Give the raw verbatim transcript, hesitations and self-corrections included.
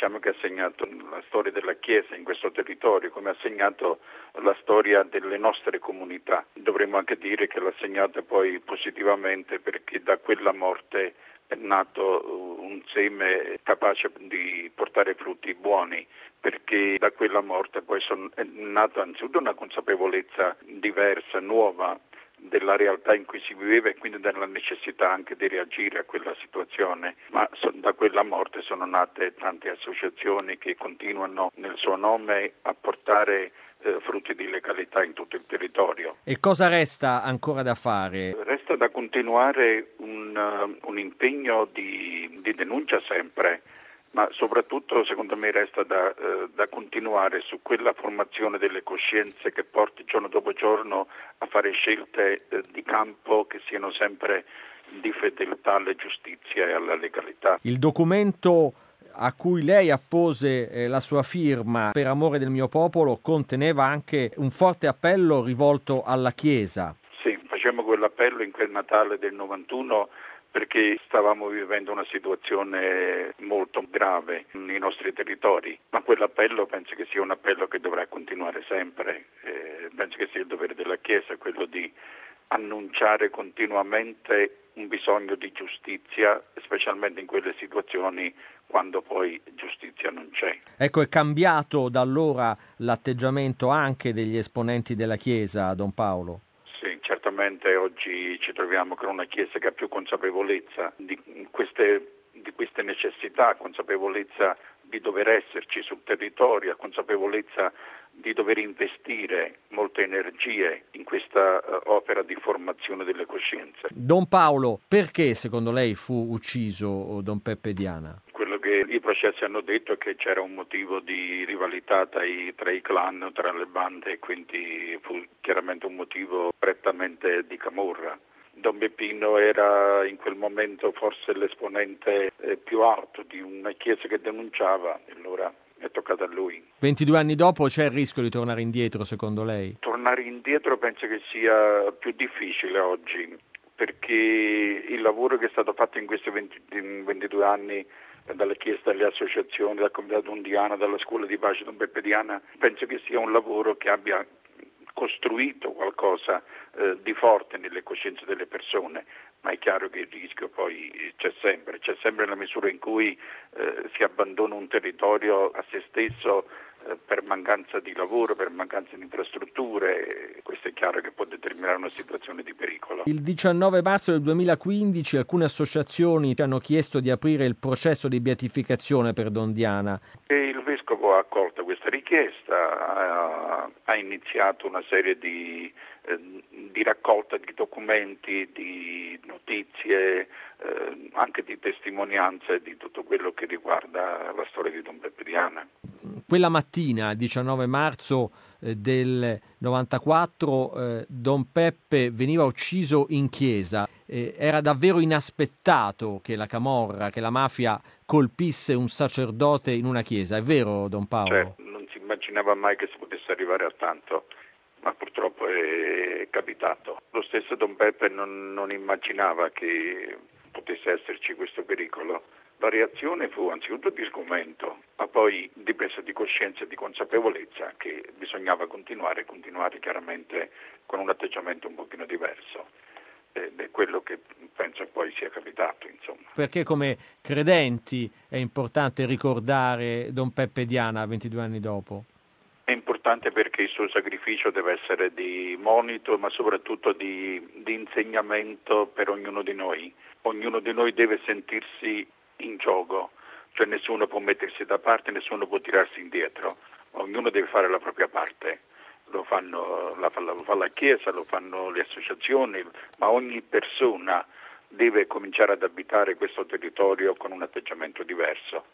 diciamo che ha segnato la storia della Chiesa in questo territorio, come ha segnato la storia delle nostre comunità. Dovremmo anche dire che l'ha segnata poi positivamente, perché da quella morte è nato un seme capace di portare frutti buoni, perché da quella morte poi son, è nata anzitutto una consapevolezza diversa, nuova, della realtà in cui si viveva e quindi della necessità anche di reagire a quella situazione, ma so, da quella morte sono nate tante associazioni che continuano nel suo nome a portare eh, frutti di legalità in tutto il territorio. E cosa resta ancora da fare? Resta da continuare un, uh, un impegno di, di denuncia sempre, ma soprattutto secondo me resta da, eh, da continuare su quella formazione delle coscienze che porti giorno dopo giorno a fare scelte eh, di campo che siano sempre di fedeltà alla giustizia e alla legalità. Il documento a cui lei appose eh, la sua firma, Per amore del mio popolo, conteneva anche un forte appello rivolto alla Chiesa. Sì, facemmo quell'appello in quel Natale del novantuno perché stavamo vivendo una situazione molto grave nei nostri territori, ma quell'appello penso che sia un appello che dovrà continuare sempre, eh, penso che sia il dovere della Chiesa quello di annunciare continuamente un bisogno di giustizia, specialmente in quelle situazioni quando poi giustizia non c'è. Ecco, è cambiato da allora l'atteggiamento anche degli esponenti della Chiesa, Don Paolo? Sì, certamente oggi ci troviamo con una Chiesa che ha più consapevolezza di queste, di queste necessità, consapevolezza di dover esserci sul territorio, consapevolezza di dover investire molte energie in questa uh, opera di formazione delle coscienze. Don Paolo, perché secondo lei fu ucciso Don Peppe Diana? Quello che i processi hanno detto è che c'era un motivo di rivalità tra i, tra i clan, tra le bande, e quindi fu chiaramente un motivo prettamente di camorra. Don Peppino era in quel momento forse l'esponente eh, più alto di una chiesa che denunciava, e allora è toccato a lui. ventidue anni dopo c'è il rischio di tornare indietro, secondo lei? Tornare indietro penso che sia più difficile oggi, perché il lavoro che è stato fatto in questi venti, ventidue anni dalla Chiesa, dalle associazioni, dal Comitato Ondiano, dalla Scuola di Pace Don Peppe Diana, penso che sia un lavoro che abbia costruito qualcosa eh, di forte nelle coscienze delle persone, ma è chiaro che il rischio poi c'è sempre, c'è sempre nella misura in cui eh, si abbandona un territorio a se stesso eh, per mancanza di lavoro, per mancanza di infrastrutture. Questo è chiaro che può determinare una situazione di pericolo. Il diciannove marzo del duemilaquindici alcune associazioni hanno chiesto di aprire il processo di beatificazione per Don Diana. E il Vescovo ha accolto questa richiesta, ha, ha iniziato una serie di, eh, di raccolta di documenti, di notizie, eh, anche di testimonianze di tutto quello che riguarda la storia di Don Peppe Diana. Quella mattina, il diciannove marzo eh, del novantaquattro, eh, Don Peppe veniva ucciso in chiesa. Eh, era davvero inaspettato che la camorra, che la mafia colpisse un sacerdote in una chiesa, è vero, Don Paolo? Cioè, non si immaginava mai che si potesse arrivare a tanto, ma purtroppo è capitato. Lo stesso Don Peppe non, non immaginava che potesse esserci questo pericolo. La reazione fu anzitutto di sgomento, ma poi di presa di coscienza e di consapevolezza che bisognava continuare, continuare chiaramente con un atteggiamento un pochino diverso. Ed è quello che penso poi sia capitato, insomma. Perché come credenti è importante ricordare Don Peppe Diana ventidue anni dopo? È importante perché il suo sacrificio deve essere di monito, ma soprattutto di, di insegnamento per ognuno di noi. Ognuno di noi deve sentirsi in gioco, cioè nessuno può mettersi da parte, nessuno può tirarsi indietro, ognuno deve fare la propria parte. Lo fanno, la, lo fa la Chiesa, lo fanno le associazioni, ma ogni persona deve cominciare ad abitare questo territorio con un atteggiamento diverso.